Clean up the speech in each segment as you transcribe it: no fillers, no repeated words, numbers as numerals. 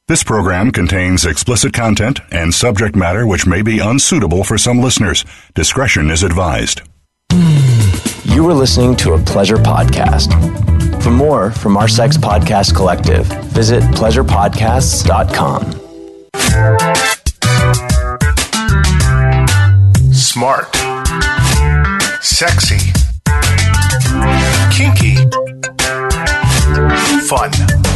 This program contains explicit content and subject matter which may be unsuitable for some listeners. Discretion is advised. You were listening to a Pleasure Podcast. For more from our Sex Podcast Collective, visit pleasurepodcasts.com. Smart. Sexy. Kinky. Fun.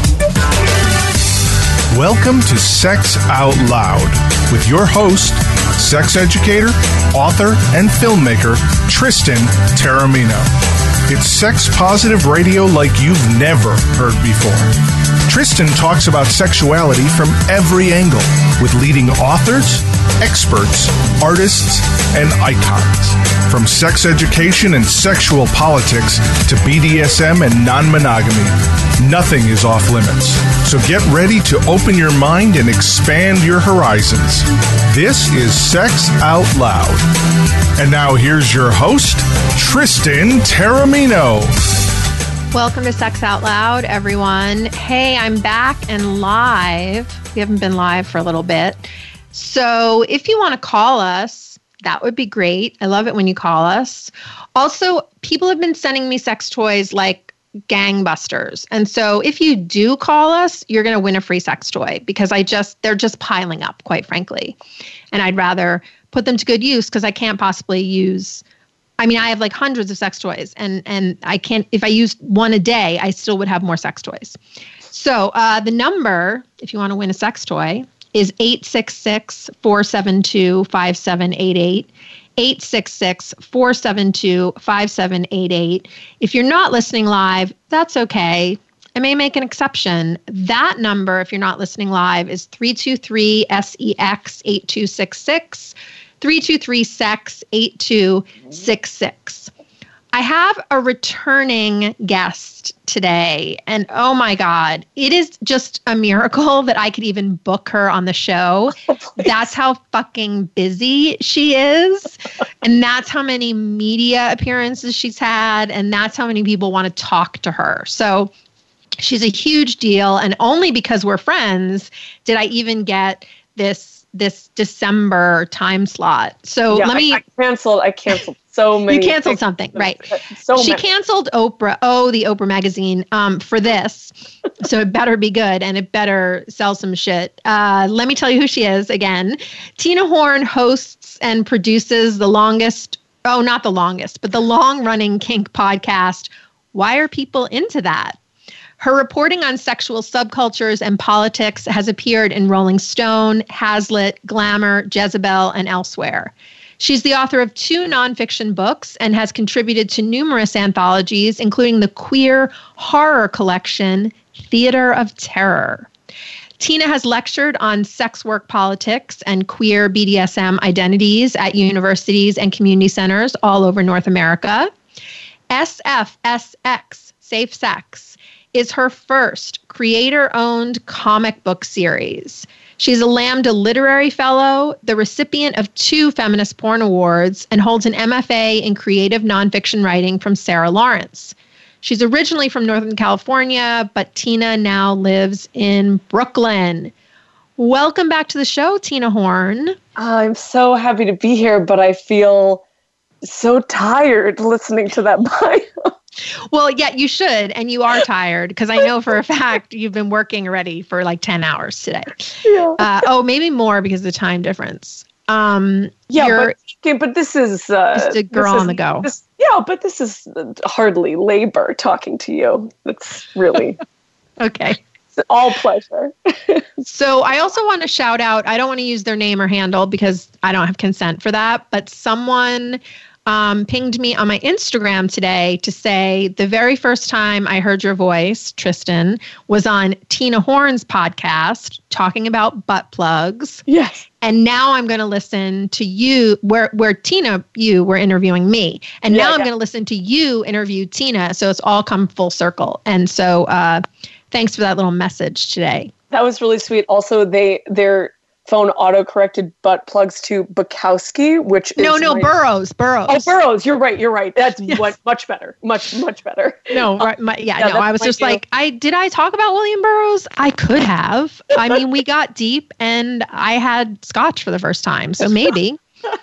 Welcome to Sex Out Loud with your host, sex educator, author, and filmmaker, Tristan Taormino. It's sex-positive radio like you've never heard before. Tristan talks about sexuality from every angle with leading authors, experts, artists, and icons. From sex education and sexual politics to BDSM and non-monogamy, nothing is off limits. So get ready to open your mind and expand your horizons. This is Sex Out Loud. And now here's your host, Tristan Taormino. Welcome to Sex Out Loud, everyone. Hey, I'm back and live. We haven't been live for a little bit. So if you want to call us, that would be great. I love it when you call us. Also, people have been sending me sex toys like gangbusters. And so if you do call us, you're going to win a free sex toy because they're just piling up, quite frankly. And I'd rather put them to good use because I can't possibly use, I have like hundreds of sex toys and I can't, if I used one a day, I still would have more sex toys. So the number, if you want to win a sex toy, is 866-472-5788. 866-472-5788. If you're not listening live, that's okay. I may make an exception. That number, if you're not listening live, is 323-SEX-8266, 323-SEX-8266. I have a returning guest today, and oh my God, it is just a miracle that I could even book her on the show. That's how fucking busy she is, and that's how many media appearances she's had, and that's how many people want to talk to her. So she's a huge deal, and only because we're friends did I even get this December time slot. So yeah, let me... I canceled so many. You canceled something, right? She canceled Oprah, the Oprah magazine, for this. So it better be good and it better sell some shit. Let me tell you who she is again. Tina Horn hosts and produces the long-running kink podcast, Why Are People Into That? Her reporting on sexual subcultures and politics has appeared in Rolling Stone, Hazlitt, Glamour, Jezebel, and elsewhere. She's the author of 2 nonfiction books and has contributed to numerous anthologies, including the queer horror collection, Theater of Terror. Tina has lectured on sex work politics and queer BDSM identities at universities and community centers all over North America. SFSX, Safe Sex, is her first creator-owned comic book series. She's a Lambda Literary Fellow, the recipient of 2 Feminist Porn Awards, and holds an MFA in Creative Nonfiction Writing from Sarah Lawrence. She's originally from Northern California, but Tina now lives in Brooklyn. Welcome back to the show, Tina Horn. I'm so happy to be here, but I feel so tired listening to that bio. Well, yeah, you should, and you are tired, because I know for a fact you've been working already for like 10 hours today. Yeah. Maybe more because of the time difference. But this is... just a girl on the go. But this is hardly labor talking to you. It's really... Okay. It's all pleasure. So I also want to shout out, I don't want to use their name or handle because I don't have consent for that, but someone... pinged me on my Instagram today to say the very first time I heard your voice, Tristan, was on Tina Horn's podcast talking about butt plugs. Yes. And now I'm going to listen to you, where Tina, you were interviewing me. And now I'm going to listen to you interview Tina. So it's all come full circle. And so thanks for that little message today. That was really sweet. Also, they're phone auto-corrected butt plugs to Bukowski, which is Burroughs. Oh, Burroughs. You're right. That's much better. Much better. No, I was just like, did I talk about William Burroughs? I could have. I mean, we got deep and I had scotch for the first time. So maybe.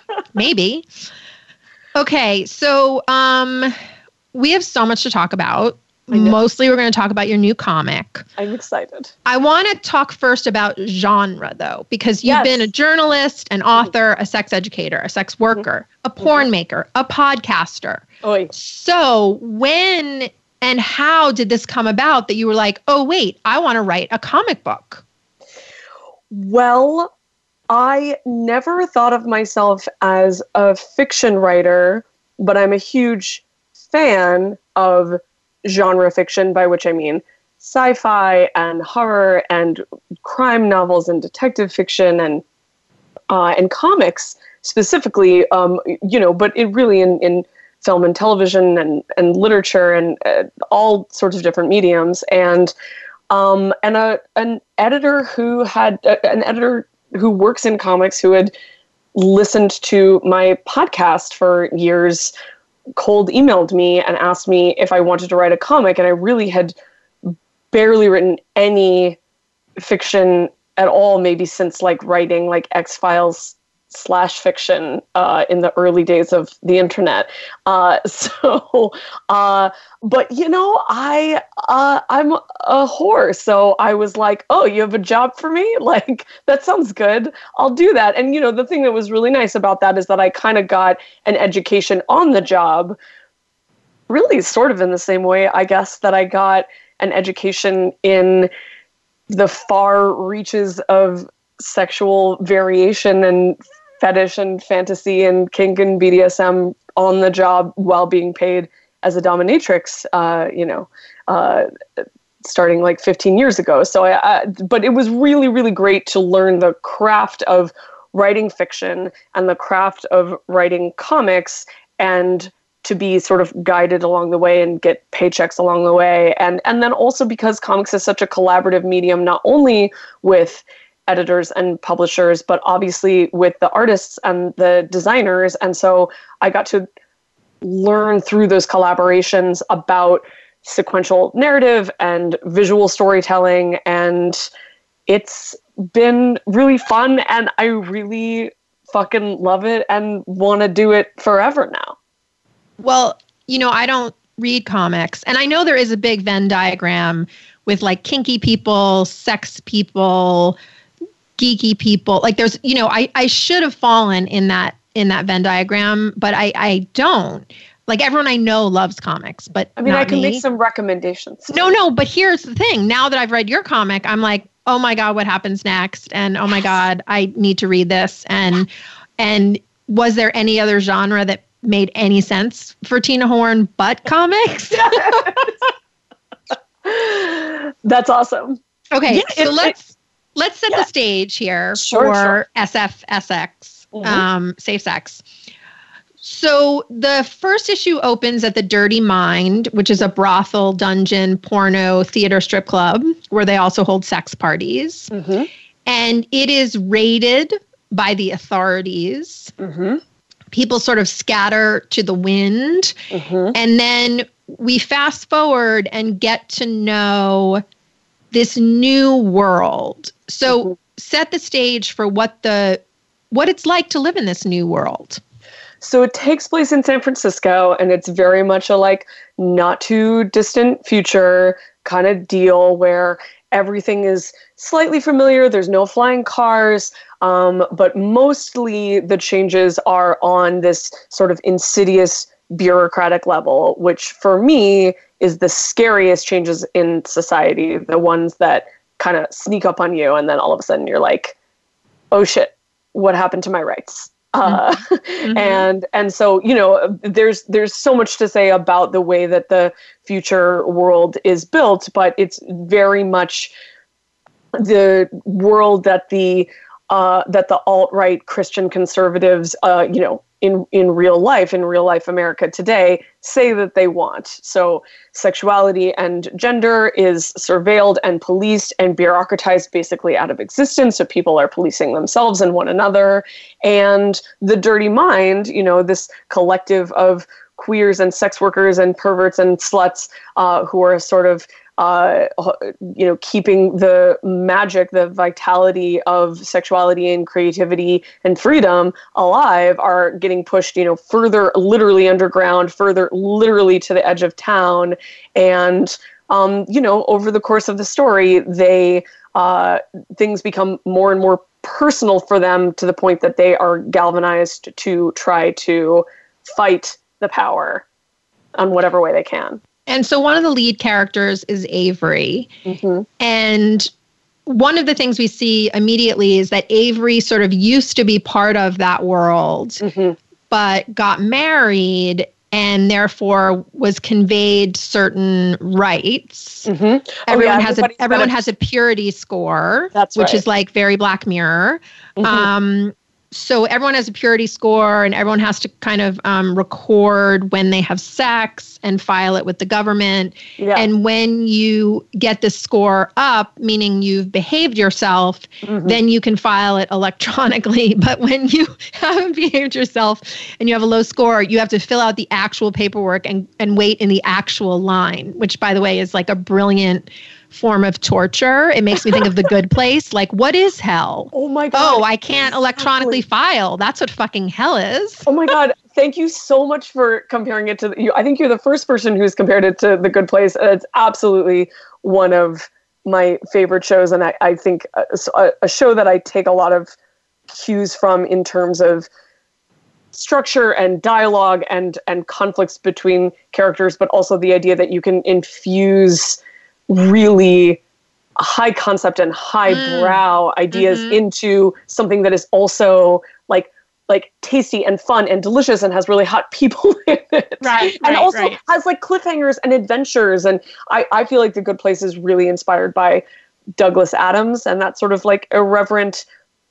Okay. So we have so much to talk about. Mostly we're going to talk about your new comic. I'm excited. I want to talk first about genre, though, because you've been a journalist, an author, a sex educator, a sex worker, a porn maker, a podcaster. Oy. So when and how did this come about that you were like, oh, wait, I want to write a comic book? Well, I never thought of myself as a fiction writer, but I'm a huge fan of genre fiction, by which I mean sci-fi and horror and crime novels and detective fiction and comics specifically, but it really in film and television and literature and all sorts of different mediums, and an editor who works in comics who had listened to my podcast for years cold emailed me and asked me if I wanted to write a comic, and I really had barely written any fiction at all, maybe since like writing like X-Files /fiction in the early days of the internet. But I'm a whore, so I was like, oh, you have a job for me? Like, that sounds good. I'll do that. And the thing that was really nice about that is that I kind of got an education on the job, really sort of in the same way, I guess, that I got an education in the far reaches of sexual variation and fetish and fantasy and kink and BDSM on the job while being paid as a dominatrix, starting like 15 years ago. So but it was really, really great to learn the craft of writing fiction and the craft of writing comics, and to be sort of guided along the way and get paychecks along the way. And then also because comics is such a collaborative medium, not only with editors and publishers, but obviously with the artists and the designers. And so I got to learn through those collaborations about sequential narrative and visual storytelling. And it's been really fun, and I really fucking love it and want to do it forever now. Well, I don't read comics, and I know there is a big Venn diagram with like kinky people, sex people, geeky people. Like there's, I should have fallen in that Venn diagram, but I don't. Like everyone I know loves comics, but I mean, not I can me. make some recommendations. No, but here's the thing. Now that I've read your comic, I'm like, oh my God, what happens next? And oh my God, I need to read this. And was there any other genre that made any sense for Tina Horn but comics? That's awesome. Okay, so let's set the stage here for SFSX, Safe Sex. So the first issue opens at the Dirty Mind, which is a brothel, dungeon, porno, theater, strip club, where they also hold sex parties. Mm-hmm. And it is raided by the authorities. Mm-hmm. People sort of scatter to the wind. Mm-hmm. And then we fast forward and get to know this new world. So set the stage for what it's like to live in this new world. So it takes place in San Francisco, and it's very much a like not too distant future kind of deal where everything is slightly familiar. There's no flying cars, but mostly the changes are on this sort of insidious bureaucratic level, which for me is the scariest changes in society, the ones that kind of sneak up on you and then all of a sudden you're like, oh shit, what happened to my rights? Mm-hmm. And so, there's so much to say about the way that the future world is built, but it's very much the world that the alt-right Christian conservatives, in real life America today, say that they want. So sexuality and gender is surveilled and policed and bureaucratized basically out of existence. So people are policing themselves and one another. And the dirty mind, this collective of queers and sex workers and perverts and sluts who are sort of keeping the magic, the vitality of sexuality and creativity and freedom alive, are getting pushed, further literally underground, further literally to the edge of town. And, over the course of the story, things become more and more personal for them, to the point that they are galvanized to try to fight the power on whatever way they can. And so one of the lead characters is Avery. Mm-hmm. And one of the things we see immediately is that Avery sort of used to be part of that world, mm-hmm. but got married and therefore was conveyed certain rights. Mm-hmm. Everyone has a purity score, which is like very Black Mirror. Mm-hmm. So everyone has a purity score, and everyone has to kind of record when they have sex and file it with the government. Yeah. And when you get the score up, meaning you've behaved yourself, mm-hmm. then you can file it electronically. But when you haven't behaved yourself and you have a low score, you have to fill out the actual paperwork and wait in the actual line, which, by the way, is like a brilliant form of torture. It makes me think of The Good Place. Like, what is hell? Oh my God. Oh, I can't electronically file. That's what fucking hell is. Oh my God. Thank you so much for comparing it to you. I think you're the first person who's compared it to The Good Place. It's absolutely one of my favorite shows. And I think a show that I take a lot of cues from in terms of structure and dialogue and conflicts between characters, but also the idea that you can infuse really high concept and highbrow ideas mm-hmm. into something that is also like tasty and fun and delicious and has really hot people in it. And also has like cliffhangers and adventures. And I feel like The Good Place is really inspired by Douglas Adams and that sort of like irreverent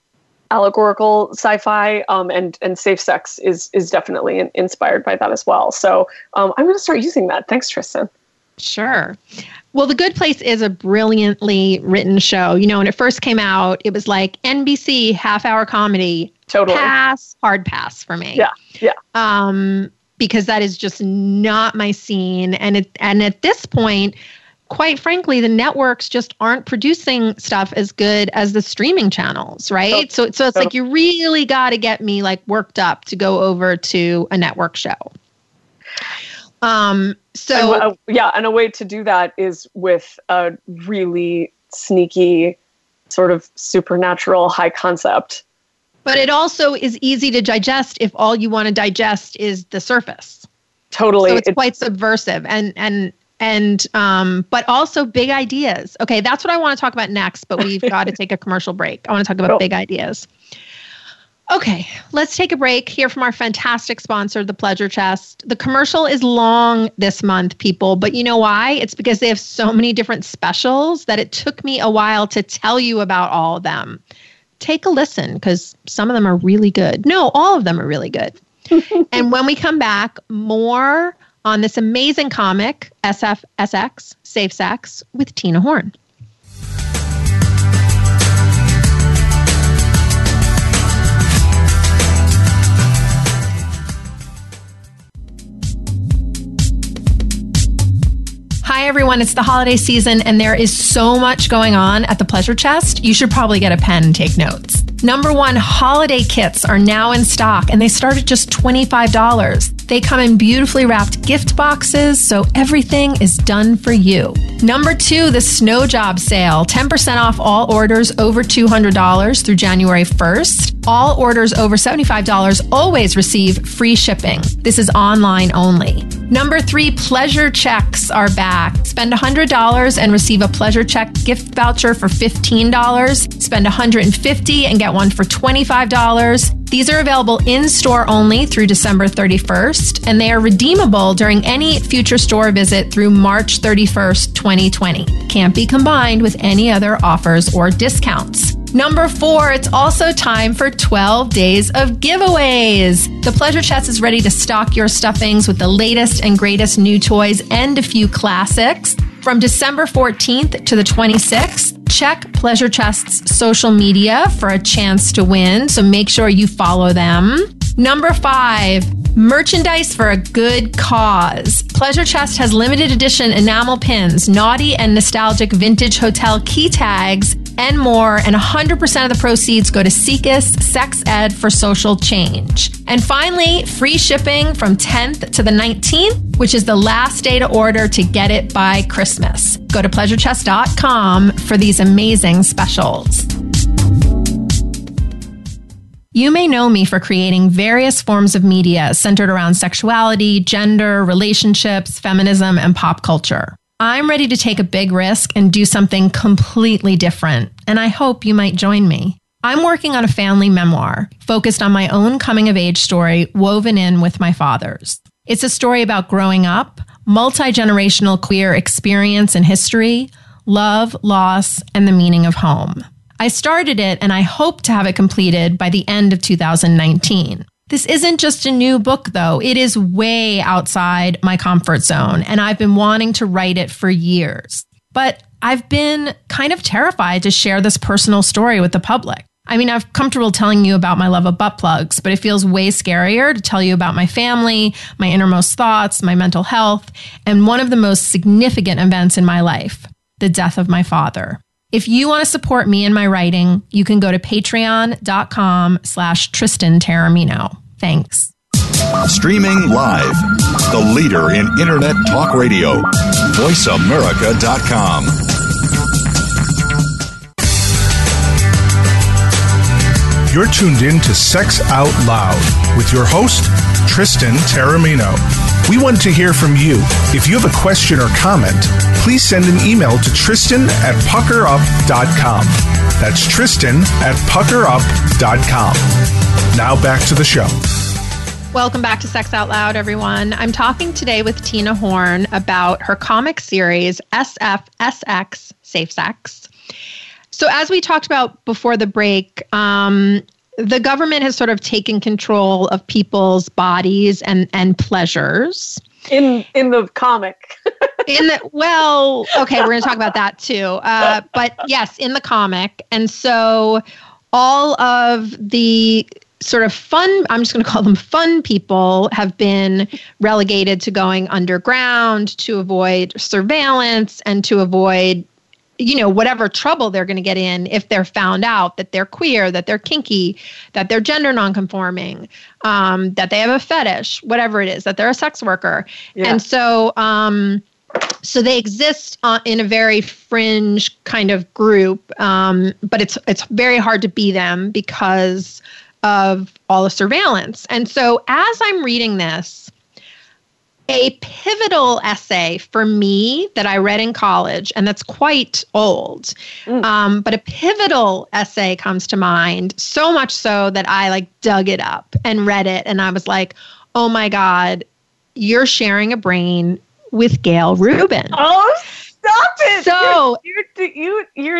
allegorical sci-fi, and Safe Sex is definitely inspired by that as well. So I'm going to start using that. Thanks, Tristan. Sure. Well, The Good Place is a brilliantly written show. When it first came out, it was like NBC half-hour comedy. Totally. Hard pass for me. Yeah. Because that is just not my scene. And at this point, quite frankly, the networks just aren't producing stuff as good as the streaming channels, right? So it's like you really got to get me like worked up to go over to a network show. And a way to do that is with a really sneaky sort of supernatural high concept. But it also is easy to digest if all you want to digest is the surface. Totally. So it's quite subversive and but also big ideas. Okay, that's what I want to talk about next, but we've got to take a commercial break. I want to talk about big ideas. Okay, let's take a break, hear from our fantastic sponsor, The Pleasure Chest. The commercial is long this month, people, but you know why? It's because they have so many different specials that it took me a while to tell you about all of them. Take a listen, because some of them are really good. No, all of them are really good. And when we come back, more on this amazing comic, SFSX, Safe Sex, with Tina Horn. Hi, everyone. It's the holiday season, and there is so much going on at the Pleasure Chest. You should probably get a pen and take notes. Number one, holiday kits are now in stock, and they start at just $25. They come in beautifully wrapped gift boxes, so everything is done for you. Number two, the Snow Job sale. 10% off all orders over $200 through January 1st. All orders over $75 always receive free shipping. This is online only. Number three, pleasure checks are back. Spend $100 and receive a pleasure check gift voucher for $15. Spend $150 and get one for $25. These are available in-store only through December 31st, and they are redeemable during any future store visit through March 31st, 2020. Can't be combined with any other offers or discounts. Number 4, it's also time for 12 days of giveaways. The Pleasure Chest is ready to stock your stuffings with the latest and greatest new toys and a few classics. From December 14th to the 26th, check Pleasure Chest's social media for a chance to win, so make sure you follow them. Number 5, merchandise for a good cause. Pleasure Chest has limited edition enamel pins, naughty and nostalgic vintage hotel key tags, and more, and 100% of the proceeds go to SIECUS Sex Ed for Social Change. And finally, free shipping from 10th to the 19th, which is the last day to order to get it by Christmas. Go to pleasurechest.com for these amazing specials. You may know me for creating various forms of media centered around sexuality, gender, relationships, feminism, and pop culture. I'm ready to take a big risk and do something completely different, and I hope you might join me. I'm working on a family memoir focused on my own coming-of-age story woven in with my father's. It's a story about growing up, multi-generational queer experience and history, love, loss, and the meaning of home. I started it, and I hope to have it completed by the end of 2019. This isn't just a new book, though. It is way outside my comfort zone, and I've been wanting to write it for years. But I've been kind of terrified to share this personal story with the public. I mean, I'm comfortable telling you about my love of butt plugs, but it feels way scarier to tell you about my family, my innermost thoughts, my mental health, and one of the most significant events in my life, the death of my father. If you want to support me in my writing, you can go to patreon.com/Tristan Taormino. Thanks. Streaming live, the leader in Internet talk radio, voiceamerica.com. You're tuned in to Sex Out Loud with your host, Tristan Taormino. We want to hear from you. If you have a question or comment, please send an email to Tristan@puckerup.com. That's Tristan@puckerup.com. Now back to the show. Welcome back to Sex Out Loud, everyone. I'm talking today with Tina Horn about her comic series, SFSX, Safe Sex. So as we talked about before the break, the government has sort of taken control of people's bodies and pleasures. In the comic. Okay, we're going to talk about that too. But yes, in the comic. And so all of the sort of fun, I'm just going to call them fun people, have been relegated to going underground to avoid surveillance and to avoid, whatever trouble they're going to get in if they're found out that they're queer, that they're kinky, that they're gender nonconforming, that they have a fetish, whatever it is, that they're a sex worker. Yeah. And so they exist in a very fringe kind of group, but it's very hard to be them because of all the surveillance. And so as I'm reading this, a pivotal essay for me that I read in college, and that's quite old, but a pivotal essay comes to mind, so much so that I dug it up and read it. And I was like, oh my God, you're sharing a brain with Gayle Rubin. Oh, stop it. So you're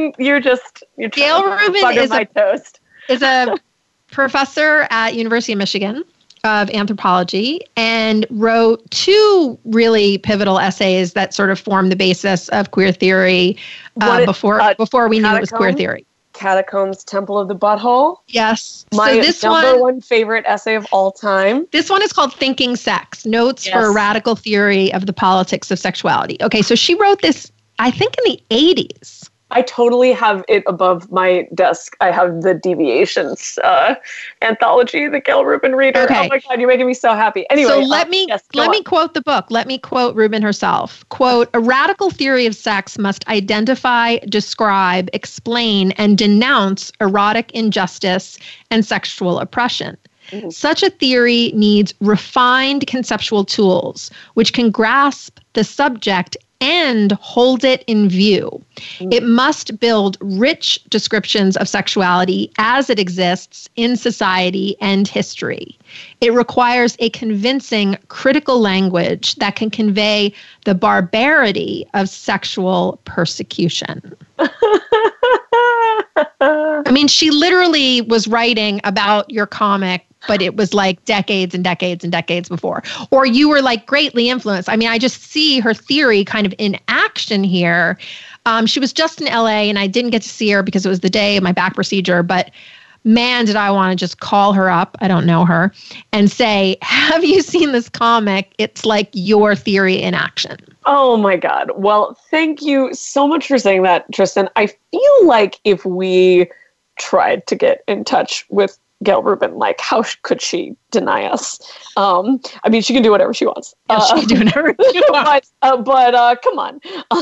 Gayle Rubin is a professor at University of Michigan of anthropology and wrote 2 really pivotal essays that sort of formed the basis of queer theory before we knew it was queer theory. Catacombs, Temple of the Butthole. Yes. My number one favorite essay of all time. This one is called Thinking Sex, Notes for a Radical Theory of the Politics of Sexuality. Okay, so she wrote this, I think, in the 80s. I totally have it above my desk. I have the Deviations anthology, the Gayle Rubin Reader. Okay. Oh my God, you're making me so happy. Anyway, so let me quote the book. Let me quote Rubin herself. Quote, a radical theory of sex must identify, describe, explain, and denounce erotic injustice and sexual oppression. Mm-hmm. Such a theory needs refined conceptual tools which can grasp the subject and hold it in view. It must build rich descriptions of sexuality as it exists in society and history. It requires a convincing critical language that can convey the barbarity of sexual persecution. mean, she literally was writing about your comic, but it was like decades and decades and decades before. Or you were like greatly influenced. I mean, I just see her theory kind of in action here. She was just in LA and I didn't get to see her because it was the day of my back procedure, but man, did I want to just call her up, I don't know her, and say, have you seen this comic? It's like your theory in action. Oh my God. Well, thank you so much for saying that, Tristan. I feel like if we tried to get in touch with Gail Rubin, like, how could she deny us? I mean, she can do whatever she wants. Yeah, she can do whatever she wants. But come on.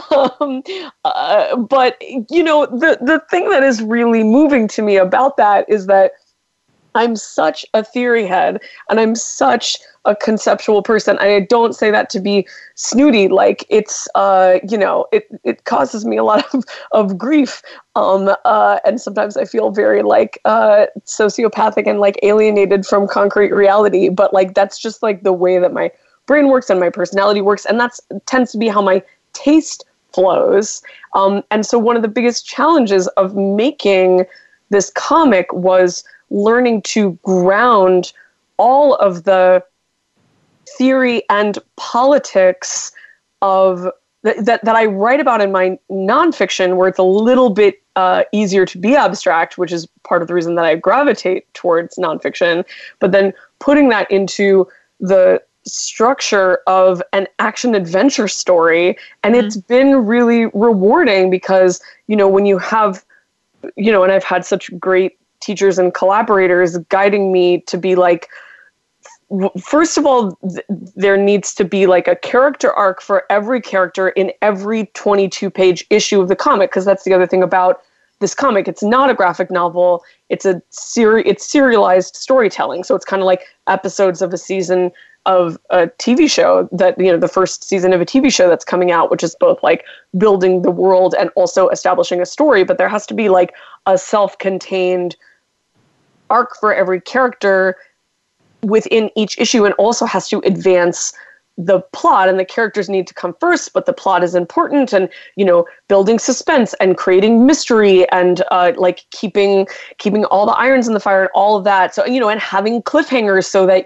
But, you know, the thing that is really moving to me about that is that I'm such a theory head and I'm such a conceptual person. I don't say that to be snooty. Like it's, you know, it causes me a lot of grief. And sometimes I feel very like sociopathic and like alienated from concrete reality. But like, that's just like the way that my brain works and my personality works. And that's tends to be how my taste flows. And so one of the biggest challenges of making this comic was learning to ground all of the theory and politics of that I write about in my nonfiction, where it's a little bit easier to be abstract, which is part of the reason that I gravitate towards nonfiction, but then putting that into the structure of an action adventure story. And it's been really rewarding because, you know, when you have, you know, and I've had such great teachers and collaborators guiding me to be like, first of all, there needs to be like a character arc for every character in every 22-page issue of the comic, because that's the other thing about this comic. It's not a graphic novel. It's it's serialized storytelling. So it's kind of like episodes of a season of a TV show that, you know, the first season of a TV show that's coming out, which is both like building the world and also establishing a story. But there has to be like a self-contained arc for every character within each issue, and also has to advance the plot, and the characters need to come first, but the plot is important, and, you know, building suspense and creating mystery and like keeping all the irons in the fire and all of that. So, you know, and having cliffhangers so that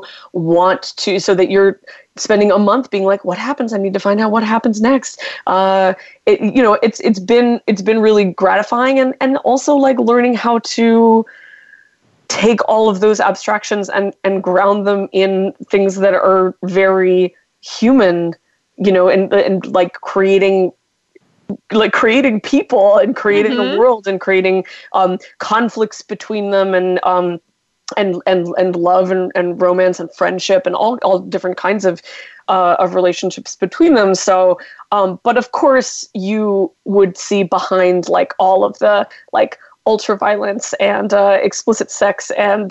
you're spending a month being like, what happens? I need to find out what happens next. You know, it's been really gratifying, and also like learning how to take all of those abstractions and ground them in things that are very human, you know, and like creating people and creating a world and creating conflicts between them and love and romance and friendship and all different kinds of relationships between them. So, but of course you would see behind like all of the like ultra-violence and explicit sex and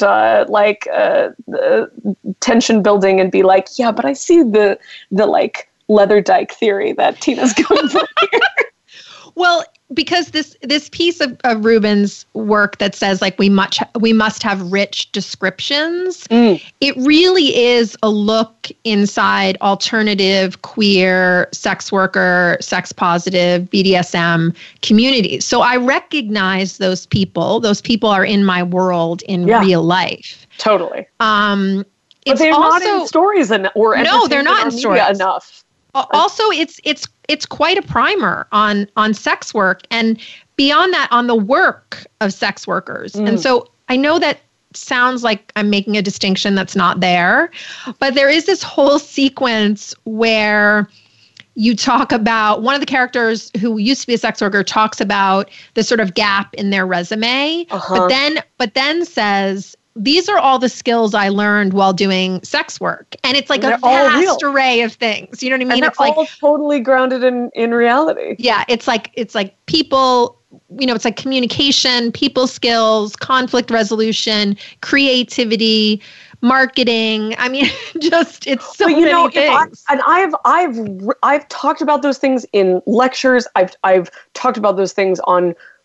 tension building and be like, yeah, but I see the like Leatherdyke theory that Tina's going for here. Well, because this piece of Rubin's work that says like we must have rich descriptions, it really is a look inside alternative, queer, sex worker, sex positive, BDSM communities. So I recognize those people. Those people are in my world in real life. Totally. But they're not in stories or no, they're not in stories enough. Also, it's quite a primer on sex work, and beyond that, on the work of sex workers. And so I know that sounds like I'm making a distinction that's not there, but there is this whole sequence where you talk about one of the characters who used to be a sex worker talks about the sort of gap in their resume, but then says, these are all the skills I learned while doing sex work. And it's like a vast array of things. You know what I mean? And they're all like totally grounded in reality. Yeah. It's like people, you know, it's like communication, people skills, conflict resolution, creativity, marketing. I mean, just, it's so many things. I've talked about those things in lectures. I've talked about those things on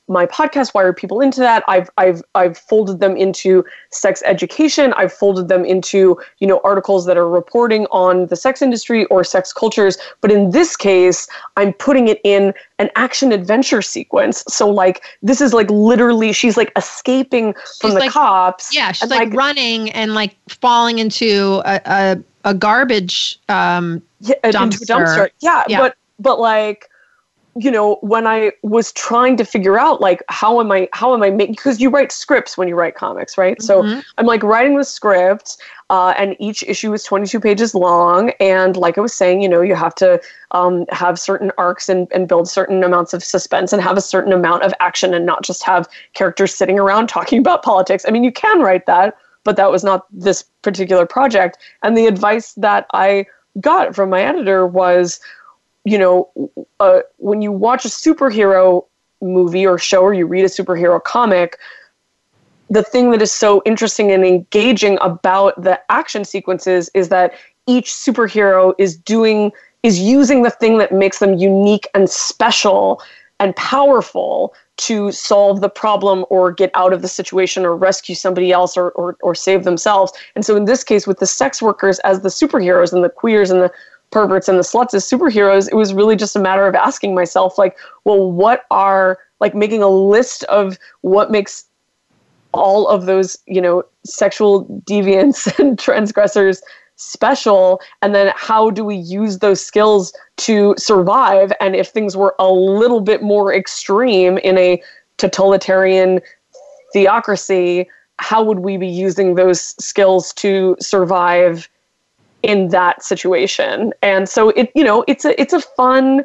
my podcast, Why Are People Into That? I've folded them into sex education. I've folded them into, articles that are reporting on the sex industry or sex cultures. But in this case, I'm putting it in an action adventure sequence. So like, this is like literally, she's like escaping from the cops. Yeah, she's like running and like falling into a garbage dumpster. Into a dumpster. Yeah. But like, when I was trying to figure out like how am I making, because you write scripts when you write comics, right? Mm-hmm. So I'm like writing the script, and each issue is 22 pages long. And like I was saying, you have to have certain arcs and build certain amounts of suspense and have a certain amount of action and not just have characters sitting around talking about politics. I mean, you can write that, but that was not this particular project. And the advice that I got from my editor was, when you watch a superhero movie or show or you read a superhero comic, the thing that is so interesting and engaging about the action sequences is that each superhero is using the thing that makes them unique and special and powerful to solve the problem or get out of the situation or rescue somebody else or save themselves. And so in this case, with the sex workers as the superheroes and the queers and the perverts and the sluts as superheroes, it was really just a matter of asking myself, like, well, what are, like, making a list of what makes all of those, sexual deviants and transgressors special, and then how do we use those skills to survive? And if things were a little bit more extreme in a totalitarian theocracy, how would we be using those skills to survive in that situation? And so it's a fun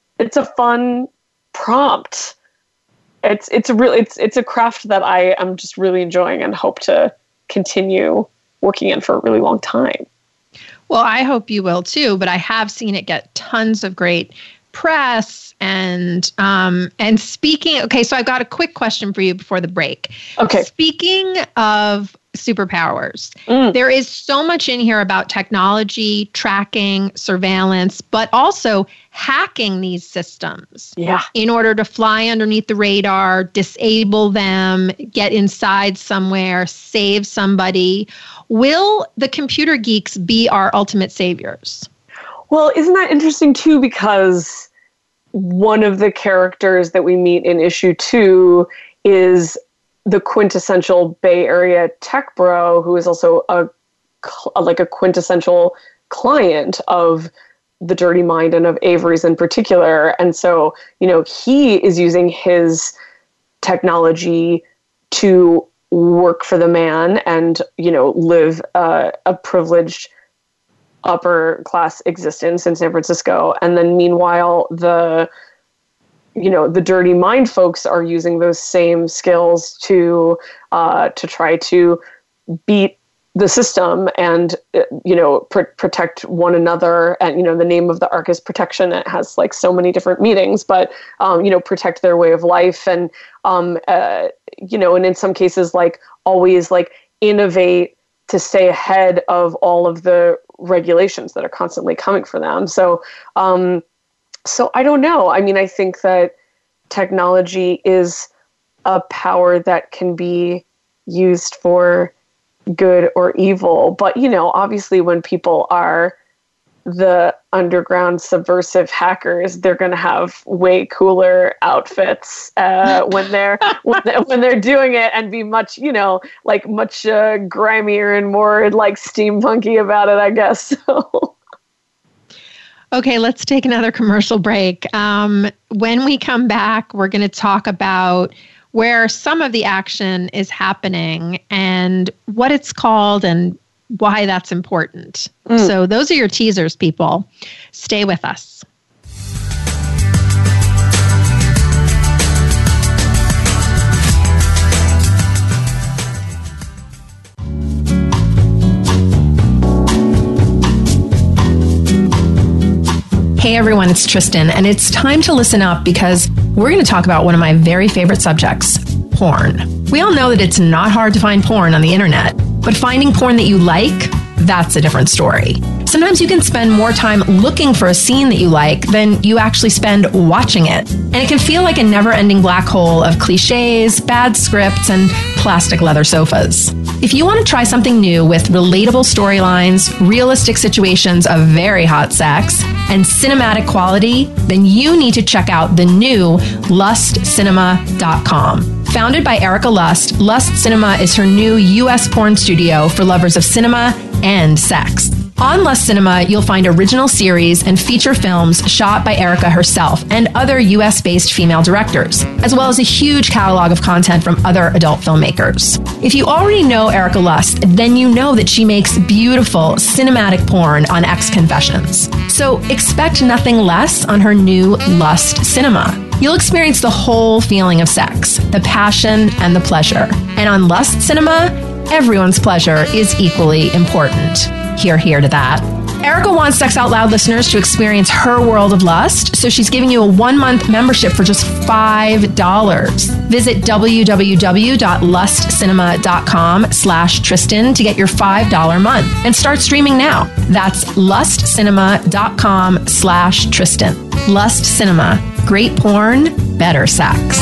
prompt. It's a craft that I am just really enjoying and hope to continue working in for a really long time. Well, I hope you will too, but I have seen it get tons of great press and speaking. Okay, so I've got a quick question for you before the break. Okay. Speaking of superpowers, there is so much in here about technology, tracking, surveillance, but also hacking these systems in order to fly underneath the radar, disable them, get inside somewhere, save somebody. Will the computer geeks be our ultimate saviors? Well, isn't that interesting too? Because one of the characters that we meet in issue 2 is the quintessential Bay Area tech bro, who is also a quintessential client of the Dirty Mind and of Avery's in particular. And so, he is using his technology to work for the man and, live a privileged upper class existence in San Francisco. And then meanwhile, the Dirty Mind folks are using those same skills to try to beat the system and, protect one another. And, the name of the arc is protection. It has like so many different meanings, but, protect their way of life. And, and in some cases, like always like innovate to stay ahead of all of the regulations that are constantly coming for them. So I don't know. I mean, I think that technology is a power that can be used for good or evil. But, obviously when people are the underground subversive hackers, they're going to have way cooler outfits when they're doing it, and be much, much grimier and more like steampunky about it, I guess. So. Okay, let's take another commercial break. When we come back, we're going to talk about where some of the action is happening and what it's called and why that's important. So those are your teasers, people. Stay with us. Hey everyone, it's Tristan, and it's time to listen up because we're going to talk about one of my very favorite subjects, porn. We all know that it's not hard to find porn on the internet, but finding porn that you like, that's a different story. sometimes you can spend more time looking for a scene that you like than you actually spend watching it. And it can feel like a never-ending black hole of cliches, bad scripts, and plastic leather sofas. If you want to try something new with relatable storylines, realistic situations of very hot sex, and cinematic quality, then you need to check out the new lustcinema.com. Founded by Erica Lust, Lust Cinema is her new U.S. porn studio for lovers of cinema and sex. On Lust Cinema, you'll find original series and feature films shot by Erica herself and other U.S.-based female directors, as well as a huge catalog of content from other adult filmmakers. If you already know Erica Lust, then you know that she makes beautiful cinematic porn on X Confessions. So expect nothing less on her new Lust Cinema. You'll experience the whole feeling of sex, the passion and the pleasure. And on Lust Cinema, everyone's pleasure is equally important. Hear to that. Erica wants Sex Out Loud listeners to experience her world of lust, so she's giving you a 1-month membership for just $5. Visit www.lustcinema.com/Tristan to get your $5 month and start streaming now. That's lustcinema.com/Tristan. Lust Cinema. Great porn, better sex.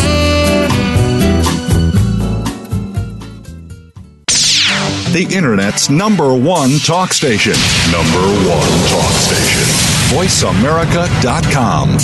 The Internet's #1 talk station. #1 talk station. VoiceAmerica.com.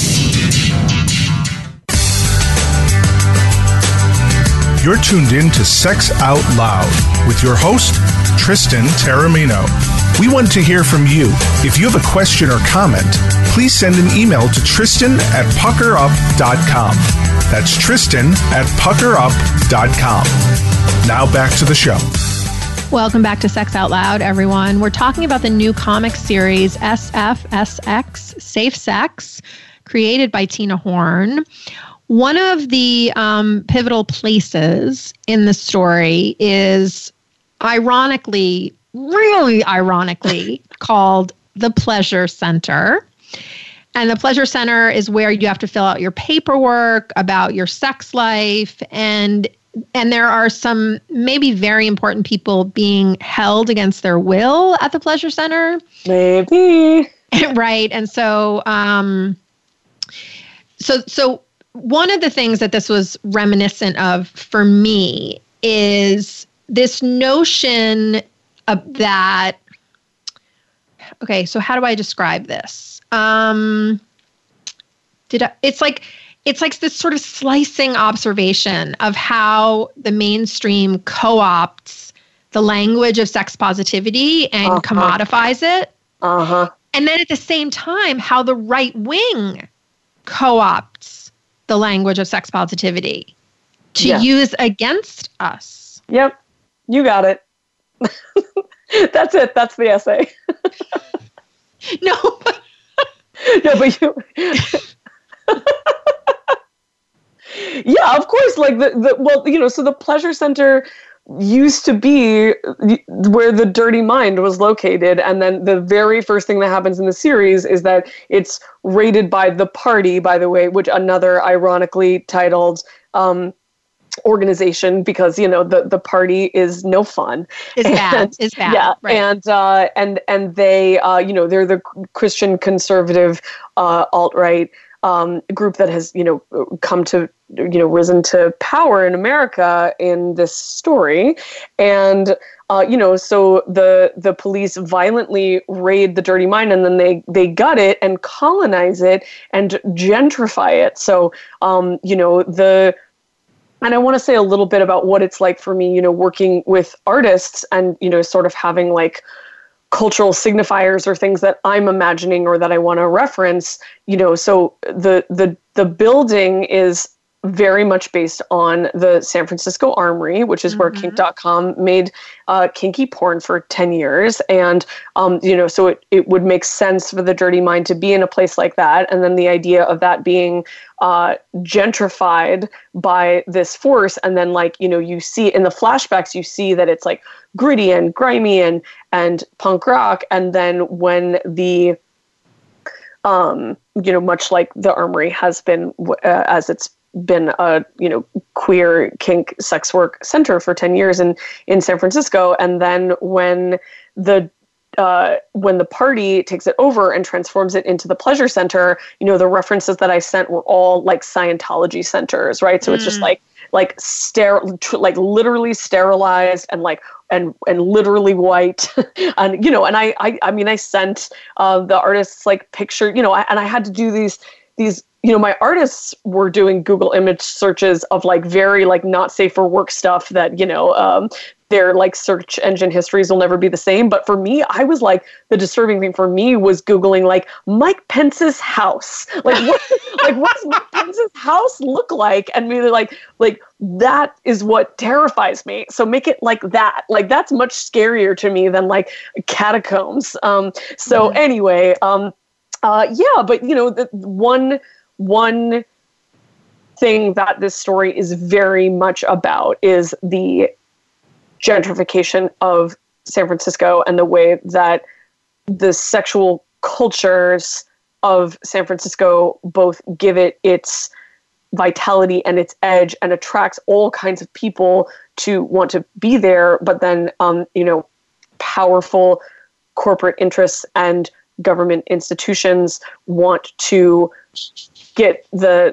You're tuned in to Sex Out Loud with your host, Tristan Taormino. We want to hear from you. If you have a question or comment, please send an email to Tristan@puckerup.com. That's Tristan@puckerup.com. Now back to the show. Welcome back to Sex Out Loud, everyone. We're talking about the new comic series SFSX, Safe Sex, created by Tina Horn. One of the pivotal places in the story is really ironically, called the Pleasure Center. And the Pleasure Center is where you have to fill out your paperwork about your sex life, and there are some maybe very important people being held against their will at the Pleasure Center. Maybe. Right. And so, so one of the things that this was reminiscent of for me is this notion of that. Okay. So how do I describe this? It's like this sort of slicing observation of how the mainstream co-opts the language of sex positivity and commodifies it. And then at the same time, how the right wing co-opts the language of sex positivity to use against us. Yep. You got it. That's it. That's the essay. No, but you... Yeah, of course. Like so the Pleasure Center used to be where the Dirty Mind was located, and then the very first thing that happens in the series is that it's raided by the Party, by the way, which another ironically titled organization, because the Party is no fun. It's bad. Yeah, right. And they they're the Christian conservative alt-right group that has come to risen to power in America in this story. And so the police violently raid the Dirty Mind, and then they gut it and colonize it and gentrify it. So and I want to say a little bit about what it's like for me, working with artists and sort of having like cultural signifiers or things that I'm imagining or that I want to reference, so the building is very much based on the San Francisco Armory, which is where Kink.com made kinky porn for 10 years. And, so it would make sense for the Dirty Mind to be in a place like that. And then the idea of that being gentrified by this force. And then you see in the flashbacks, you see that it's like gritty and grimy and punk rock. And then when the, much like the Armory has been, as it's been a queer kink sex work center for 10 years in San Francisco, and then when the when the party takes it over and transforms it into the pleasure center, the references that I sent were all like Scientology centers, right? So it's just like literally sterilized and and literally white, and and I sent the artists like picture, and I had to do these. My artists were doing Google image searches of like very like not safe for work stuff that their like search engine histories will never be the same. But for me, I was like, the disturbing thing for me was Googling like Mike Pence's house. Like what does Mike Pence's house look like? And me like that is what terrifies me. So make it like that. Like that's much scarier to me than like catacombs. Anyway, but the one thing that this story is very much about is the gentrification of San Francisco and the way that the sexual cultures of San Francisco both give it its vitality and its edge and attracts all kinds of people to want to be there, but then powerful corporate interests and government institutions want to get the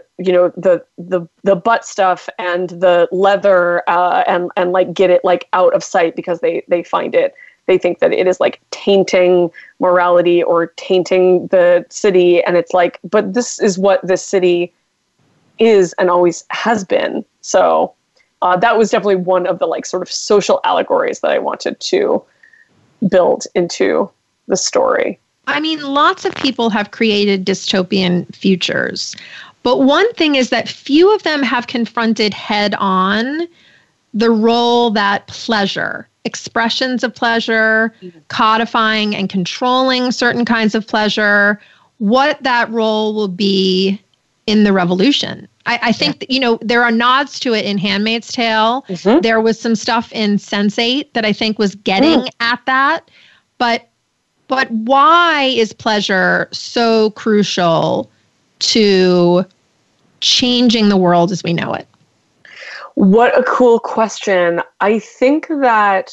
butt stuff and the leather and like get it like out of sight because they think that it is like tainting morality or tainting the city. And it's like, but this is what this city is and always has been. So that was definitely one of the like sort of social allegories that I wanted to build into the story. I mean, lots of people have created dystopian futures, but one thing is that few of them have confronted head on the role that pleasure, expressions of pleasure, codifying and controlling certain kinds of pleasure, what that role will be in the revolution. I think that, there are nods to it in Handmaid's Tale. Mm-hmm. There was some stuff in Sense8 that I think was getting at that, but why is pleasure so crucial to changing the world as we know it? What a cool question. I think that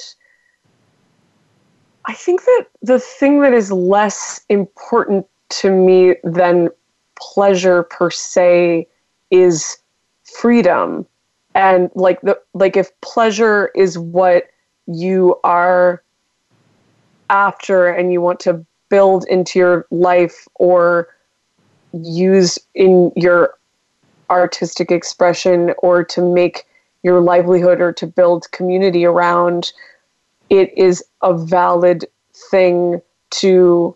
the thing that is less important to me than pleasure per se is freedom. And if pleasure is what you are after and you want to build into your life or use in your artistic expression or to make your livelihood or to build community around, it is a valid thing to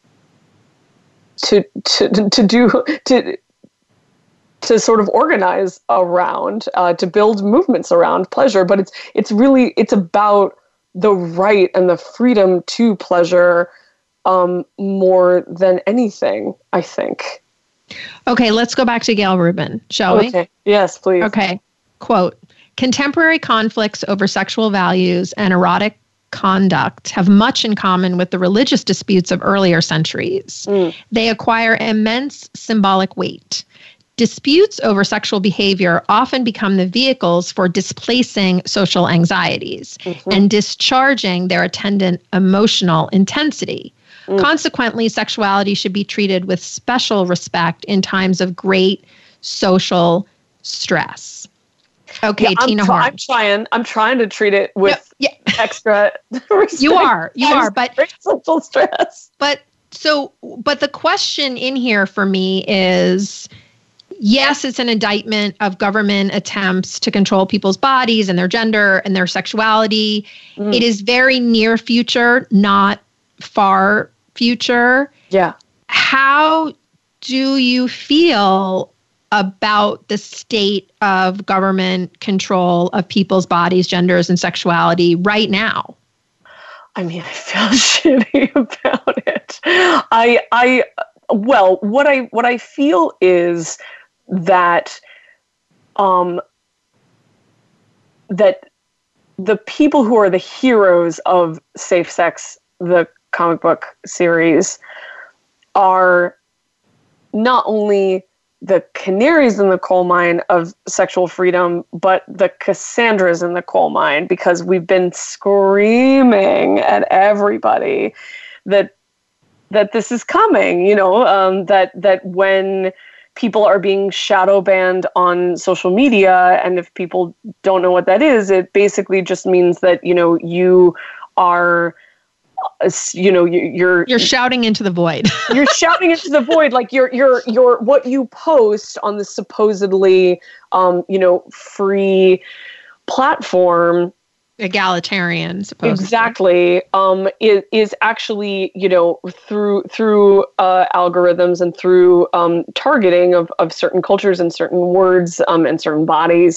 sort of organize around, to build movements around pleasure. But it's about the right and the freedom to pleasure more than anything, I think. Okay, let's go back to Gayle Rubin, shall we? Okay, yes, please. Okay, quote, contemporary conflicts over sexual values and erotic conduct have much in common with the religious disputes of earlier centuries. They acquire immense symbolic weight. Disputes over sexual behavior often become the vehicles for displacing social anxieties and discharging their attendant emotional intensity. Consequently, sexuality should be treated with special respect in times of great social stress. Okay, Tina Horn. I'm trying to treat it with extra respect. You are, but social stress. But the question in here for me is, yes, it's an indictment of government attempts to control people's bodies and their gender and their sexuality. It is very near future, not far future. Yeah. How do you feel about the state of government control of people's bodies, genders, and sexuality right now? I mean, I feel shitty about it. What I feel is that that the people who are the heroes of Safe Sex, the comic book series, are not only the canaries in the coal mine of sexual freedom, but the Cassandras in the coal mine, because we've been screaming at everybody that this is coming, that when people are being shadow banned on social media, and if people don't know what that is, it basically just means that, you are, you're shouting into the void. You're shouting into the void. Like you're what you post on the supposedly, free platform, egalitarian, supposedly. Exactly. Is actually, through algorithms and through targeting of certain cultures and certain words and certain bodies,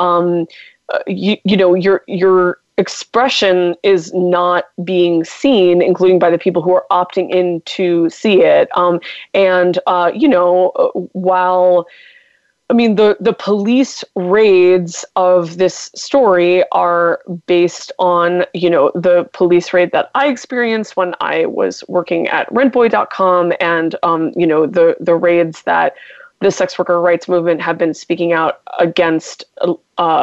your expression is not being seen, including by the people who are opting in to see it. While the police raids of this story are based on, the police raid that I experienced when I was working at rentboy.com and, the raids that the sex worker rights movement have been speaking out against, of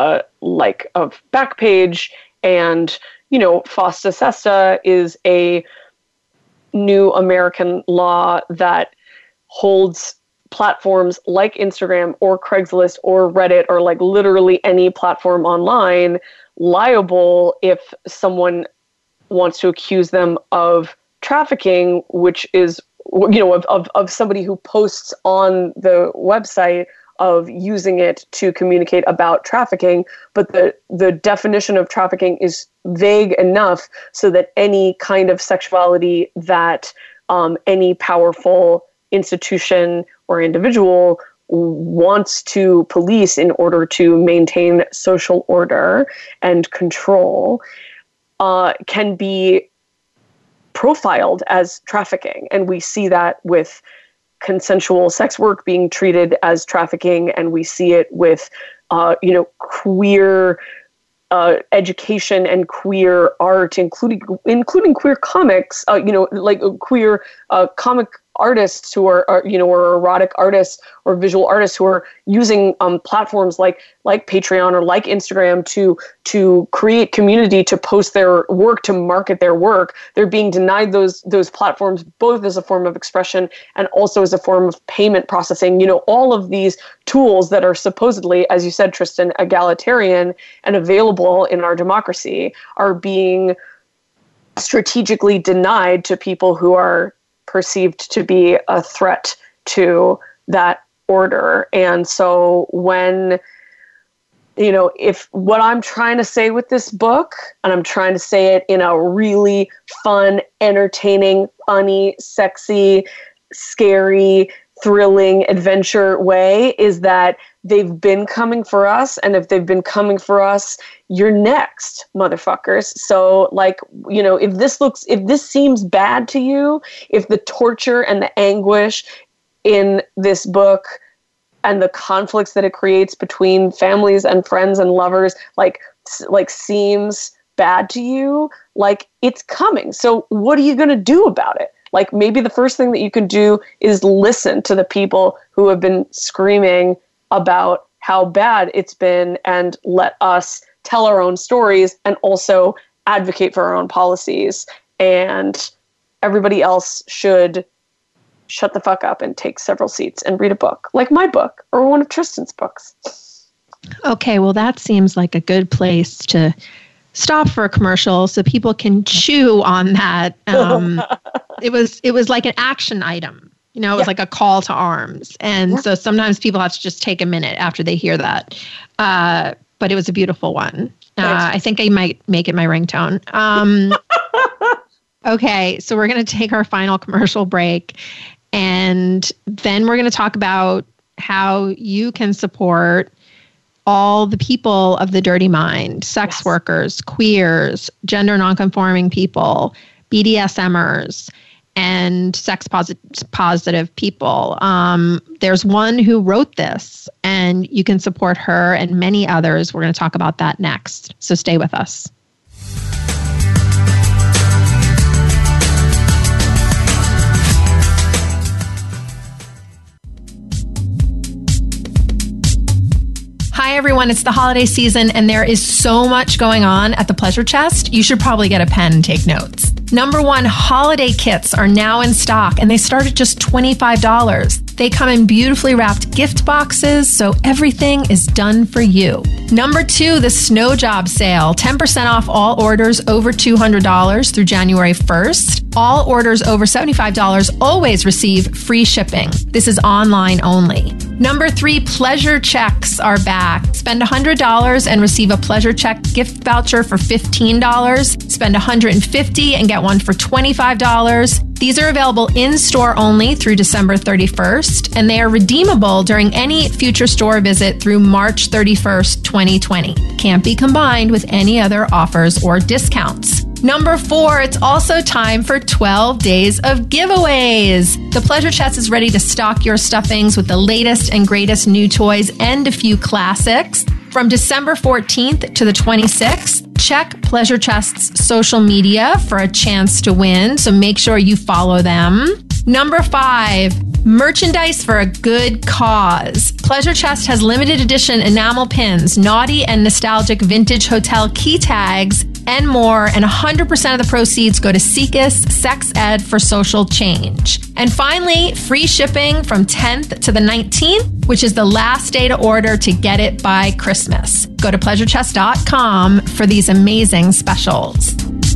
Backpage and, FOSTA SESTA is a new American law that holds platforms like Instagram or Craigslist or Reddit or like literally any platform online liable if someone wants to accuse them of trafficking, which is, of somebody who posts on the website of using it to communicate about trafficking. But the definition of trafficking is vague enough so that any kind of sexuality that any powerful institution or individual wants to police in order to maintain social order and control can be profiled as trafficking. And we see that with consensual sex work being treated as trafficking, and we see it with queer education and queer art, including queer comics, like queer comic artists who are or erotic artists or visual artists who are using platforms like Patreon or like Instagram to create community, to post their work, to market their work. They're being denied those platforms both as a form of expression and also as a form of payment processing. All of these tools that are supposedly, as you said, Tristan, egalitarian and available in our democracy are being strategically denied to people who are perceived to be a threat to that order. And so when, if what I'm trying to say with this book, and I'm trying to say it in a really fun, entertaining, funny, sexy, scary, thrilling adventure way, is that they've been coming for us. And if they've been coming for us, you're next, motherfuckers. So if this seems bad to you, if the torture and the anguish in this book and the conflicts that it creates between families and friends and lovers, like seems bad to you, it's coming. So what are you going to do about it? Maybe the first thing that you can do is listen to the people who have been screaming about how bad it's been, and let us tell our own stories and also advocate for our own policies. And everybody else should shut the fuck up and take several seats and read a book, like my book or one of Tristan's books. Okay, well, that seems like a good place to stop for a commercial so people can chew on that. It was like an action item. It was like a call to arms. And so sometimes people have to just take a minute after they hear that. But it was a beautiful one. I think I might make it my ringtone. Okay, so we're going to take our final commercial break. And then we're going to talk about how you can support all the people of the dirty mind, sex workers, queers, gender nonconforming people, BDSMers, and sex positive people. There's one who wrote this, and you can support her and many others. We're going to talk about that next. So stay with us. Hi, everyone. It's the holiday season, and there is so much going on at the Pleasure Chest. You should probably get a pen and take notes. Number one, holiday kits are now in stock and they start at just $25. They come in beautifully wrapped gift boxes, so everything is done for you. Number two, the Snow Job sale. 10% off all orders over $200 through January 1st. All orders over $75 always receive free shipping. This is online only. Number three, pleasure checks are back. Spend $100 and receive a pleasure check gift voucher for $15. Spend $150 and get one for $25. These are available in-store only through December 31st, and they are redeemable during any future store visit through March 31st, 2020. Can't be combined with any other offers or discounts. Number four, it's also time for 12 days of giveaways. The Pleasure Chest is ready to stock your stuffings with the latest and greatest new toys and a few classics. From December 14th to the 26th, check Pleasure Chest's social media for a chance to win, so make sure you follow them. Number five, merchandise for a good cause. Pleasure Chest has limited edition enamel pins, naughty and nostalgic vintage hotel key tags, and more, and 100% of the proceeds go to SIECUS Sex Ed for Social Change. And finally, free shipping from 10th to the 19th, which is the last day to order to get it by Christmas. Go to pleasurechest.com for these amazing specials.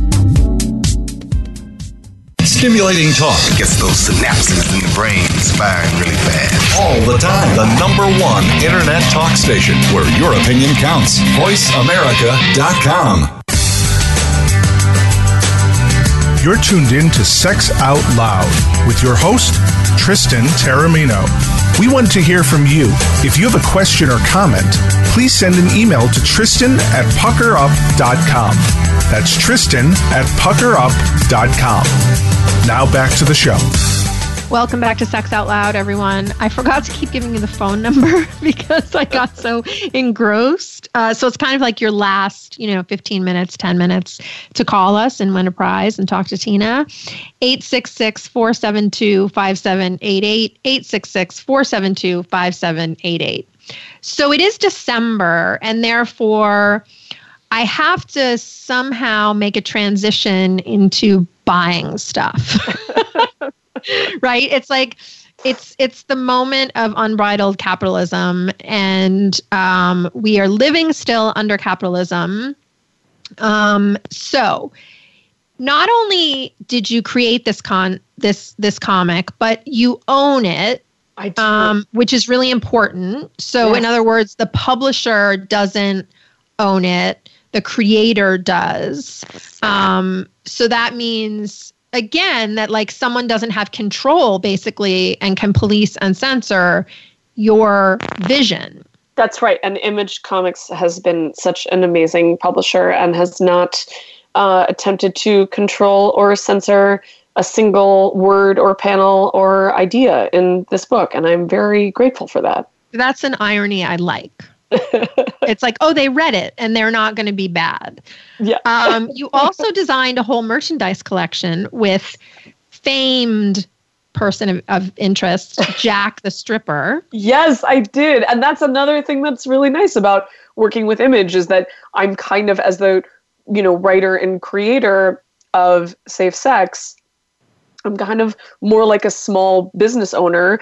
Stimulating talk gets those synapses in the brain firing really fast. All the time. The number one internet talk station where your opinion counts. VoiceAmerica.com. You're tuned in to Sex Out Loud with your host, Tristan Taormino. We want to hear from you. If you have a question or comment, please send an email to Tristan@puckerup.com. That's Tristan@puckerup.com. Now back to the show. Welcome back to Sex Out Loud, everyone. I forgot to keep giving you the phone number because I got so engrossed. So it's kind of like your last, 15 minutes, 10 minutes to call us and win a prize and talk to Tina. 866-472-5788, 866-472-5788. So it is December, and therefore I have to somehow make a transition into buying stuff. Right? It's like, it's the moment of unbridled capitalism, and we are living still under capitalism. So not only did you create this comic, but you own it, which is really important. So yes. In other words, the publisher doesn't own it, the creator does. So that means, again, that like someone doesn't have control basically and can police and censor your vision. That's right. And Image Comics has been such an amazing publisher and has not attempted to control or censor a single word or panel or idea in this book. And I'm very grateful for that. That's an irony I like. It's like, oh, they read it and they're not going to be bad. Yeah. You also designed a whole merchandise collection with famed person of interest, Jack the Stripper. Yes, I did. And that's another thing that's really nice about working with Image is that I'm kind of, as the, writer and creator of Safe Sex, I'm kind of more like a small business owner.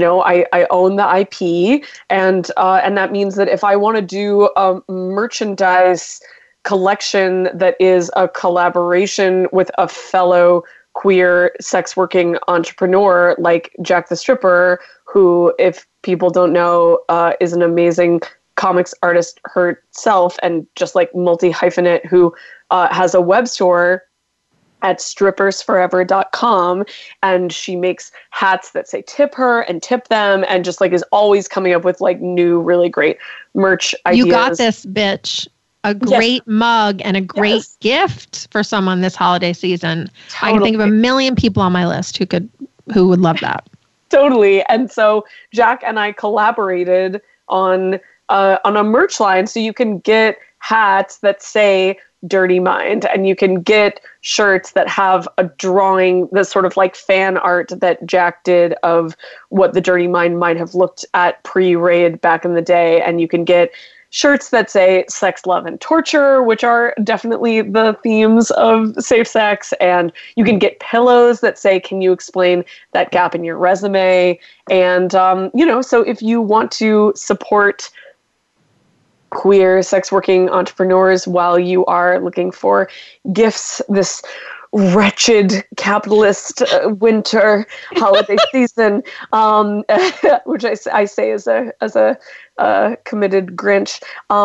I own the IP, and that means that if I want to do a merchandise collection that is a collaboration with a fellow queer sex working entrepreneur like Jack the Stripper, who, if people don't know, is an amazing comics artist herself and just like multi-hyphenate who has a web store at strippersforever.com, and she makes hats that say tip her and tip them, and just like is always coming up with like new really great merch ideas. You got this, bitch. A great mug and a great gift for someone this holiday season. Totally. I can think of a million people on my list who would love that. Totally. And so Jack and I collaborated on a merch line, so you can get hats that say Dirty Mind, and you can get shirts that have a drawing, the sort of like fan art that Jack did of what the Dirty Mind might have looked at pre-raid back in the day, and you can get shirts that say sex, love, and torture, which are definitely the themes of safe sex. And you can get pillows that say, can you explain that gap in your resume? And, so if you want to support queer sex working entrepreneurs while you are looking for gifts this wretched capitalist winter holiday season, which I say as a committed Grinch,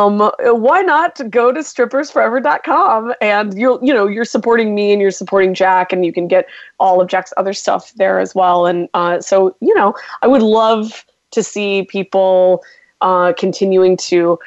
why not go to strippersforever.com, and you're supporting me and you're supporting Jack, and you can get all of Jack's other stuff there as well. And so I would love to see people continuing to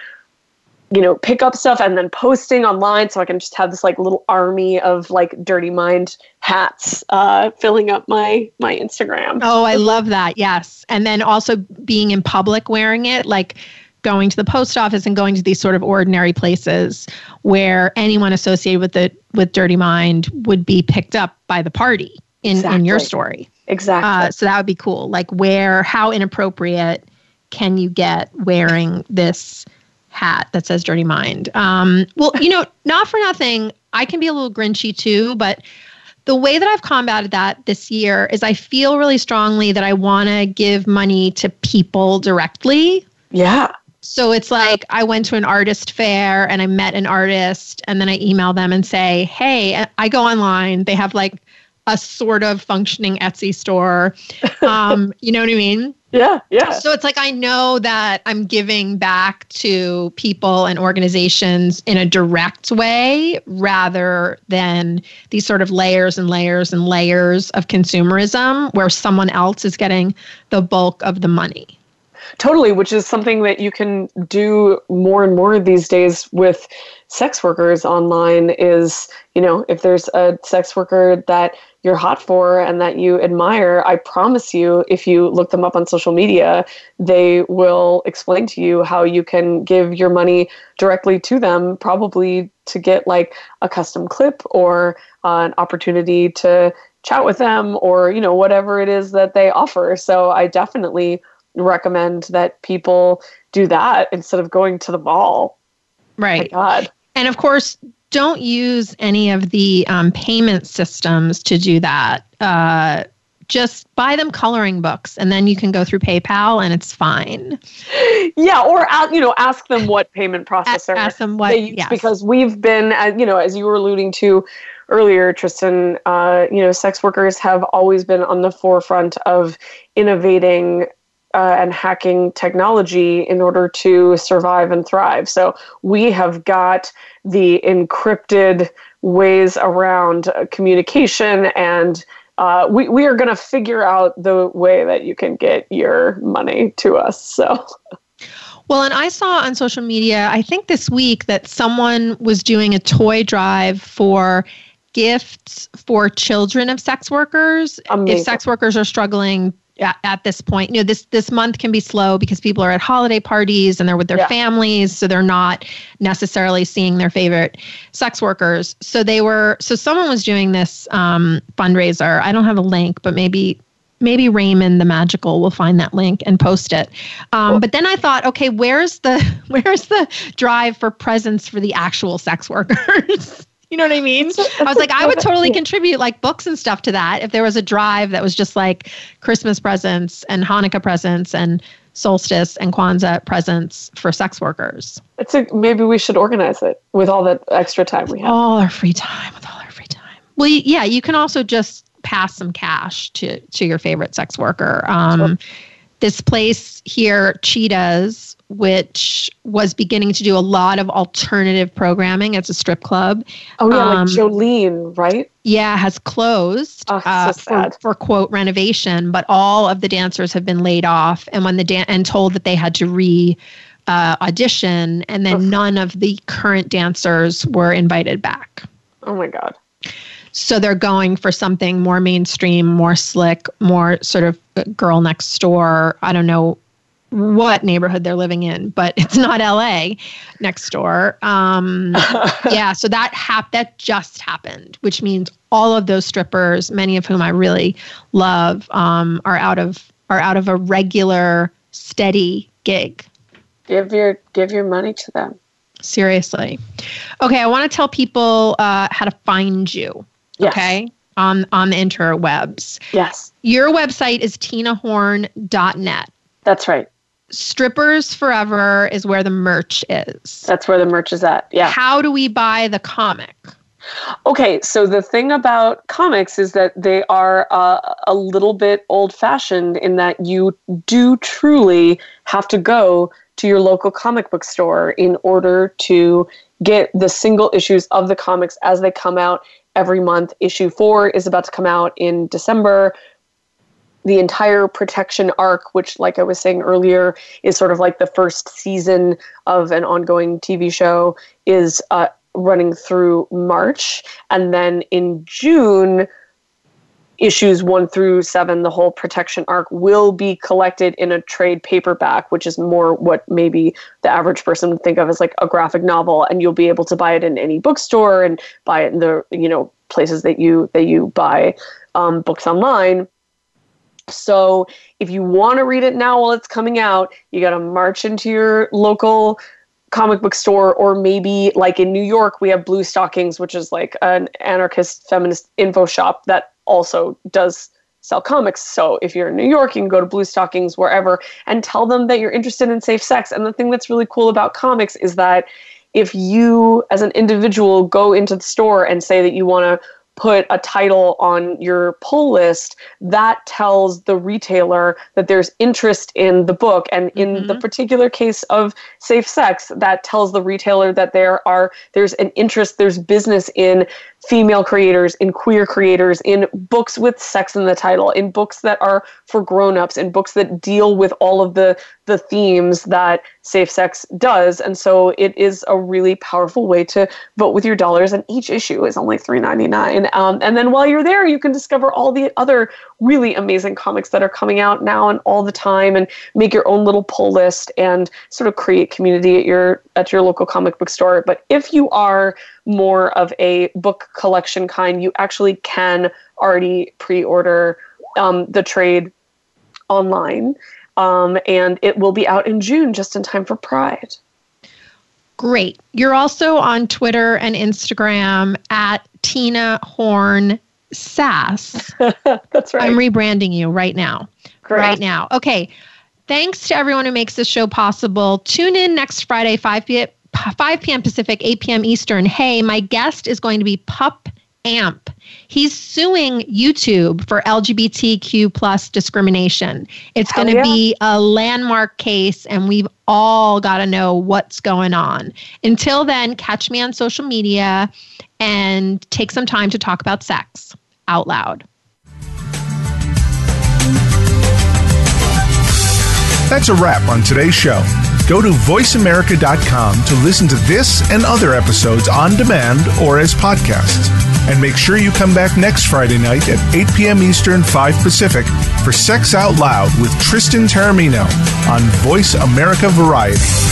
pick up stuff and then posting online, so I can just have this like little army of like Dirty Mind hats filling up my Instagram. Oh, I love that. Yes. And then also being in public wearing it, like going to the post office and going to these sort of ordinary places where anyone associated with Dirty Mind would be picked up by the party in your story. Exactly. So that would be cool. Like how inappropriate can you get wearing this hat that says Dirty Mind? Well, not for nothing, I can be a little grinchy too, but the way that I've combated that this year is I feel really strongly that I want to give money to people directly. Yeah. So it's like I went to an artist fair and I met an artist, and then I email them and say, hey, I go online. They have like a sort of functioning Etsy store. You know what I mean? Yeah, yeah. So it's like I know that I'm giving back to people and organizations in a direct way rather than these sort of layers and layers and layers of consumerism where someone else is getting the bulk of the money. Totally, which is something that you can do more and more these days with sex workers online is, if there's a sex worker that you're hot for and that you admire, I promise you, if you look them up on social media, they will explain to you how you can give your money directly to them, probably to get like a custom clip or an opportunity to chat with them or, whatever it is that they offer. So I definitely recommend that people do that instead of going to the mall. Right. My God. And of course, don't use any of the payment systems to do that. Just buy them coloring books, and then you can go through PayPal, and it's fine. Yeah, or ask them what payment processor ask them what, they use, yes. Because we've been, as you were alluding to earlier, Tristan, sex workers have always been on the forefront of innovating and hacking technology in order to survive and thrive. So we have got the encrypted ways around communication, and we are going to figure out the way that you can get your money to us. So. Well, and I saw on social media, I think this week, that someone was doing a toy drive for gifts for children of sex workers. Amazing. If sex workers are struggling at this point, this month can be slow because people are at holiday parties and they're with their families, so they're not necessarily seeing their favorite sex workers. So someone was doing this fundraiser. I don't have a link, but maybe Raymond the Magical will find that link and post it. Cool. But then I thought, okay, where's the drive for presents for the actual sex workers? You know what I mean? I was like, I would totally contribute like books and stuff to that if there was a drive that was just like Christmas presents and Hanukkah presents and solstice and Kwanzaa presents for sex workers. Maybe we should organize it with all that extra time we have. With all our free time. Well, yeah, you can also just pass some cash to your favorite sex worker. Sure. This place here, Cheetahs, which was beginning to do a lot of alternative programming. It's a strip club. Oh, yeah, like Jolene, right? Yeah, has closed for quote renovation, but all of the dancers have been laid off and and told that they had to audition, and then none of the current dancers were invited back. Oh my God. So they're going for something more mainstream, more slick, more sort of girl next door. I don't know what neighborhood they're living in, but it's not LA next door. Yeah, so that just happened, which means all of those strippers, many of whom I really love, are out of a regular steady gig. Give your money to them. Seriously. Okay, I want to tell people how to find you. Yes. Okay, on the interwebs. Yes. Your website is tinahorn.net. That's right. Strippers Forever is where the merch is. That's where the merch is at. Yeah. How do we buy the comic? Okay, so the thing about comics is that they are a little bit old-fashioned in that you do truly have to go to your local comic book store in order to get the single issues of the comics as they come out every month. Issue 4 is about to come out in December. The entire Protection arc, which, like I was saying earlier, is sort of like the first season of an ongoing TV show, is running through March. And then in June, issues 1 through 7, the whole Protection arc, will be collected in a trade paperback, which is more what maybe the average person would think of as like a graphic novel. And you'll be able to buy it in any bookstore and buy it in the places that you buy books online. So if you want to read it now while it's coming out, you got to march into your local comic book store, or maybe like in New York, we have Blue Stockings, which is like an anarchist feminist info shop that also does sell comics. So if you're in New York, you can go to Blue Stockings, wherever, and tell them that you're interested in safe sex. And the thing that's really cool about comics is that if you as an individual go into the store and say that you want to put a title on your pull list, that tells the retailer that there's interest in the book. And in the particular case of safe sex, that tells the retailer that there's an interest, there's business in female creators, in queer creators, in books with sex in the title, in books that are for grown-ups, in books that deal with all of the themes that safe sex does. And so it is a really powerful way to vote with your dollars, and each issue is only $3.99. And then while you're there, you can discover all the other really amazing comics that are coming out now and all the time, and make your own little pull list and sort of create community at your local comic book store. But if you are more of a book collection kind, you actually can already pre-order the trade online. And it will be out in June, just in time for Pride. Great. You're also on Twitter and Instagram at Tina Horn Sass. That's right. I'm rebranding you right now. Correct. Right now. Okay. Thanks to everyone who makes this show possible. Tune in next Friday, 5 p.m. Pacific, 8 p.m. Eastern. Hey, my guest is going to be Pup Amp. He's suing YouTube for LGBTQ plus discrimination. It's going to be a landmark case, and we've all got to know what's going on. Until then, catch me on social media and take some time to talk about sex out loud. That's a wrap on today's show. Go to voiceamerica.com to listen to this and other episodes on demand or as podcasts. And make sure you come back next Friday night at 8 p.m. Eastern, 5 Pacific for Sex Out Loud with Tristan Taormino on Voice America Variety.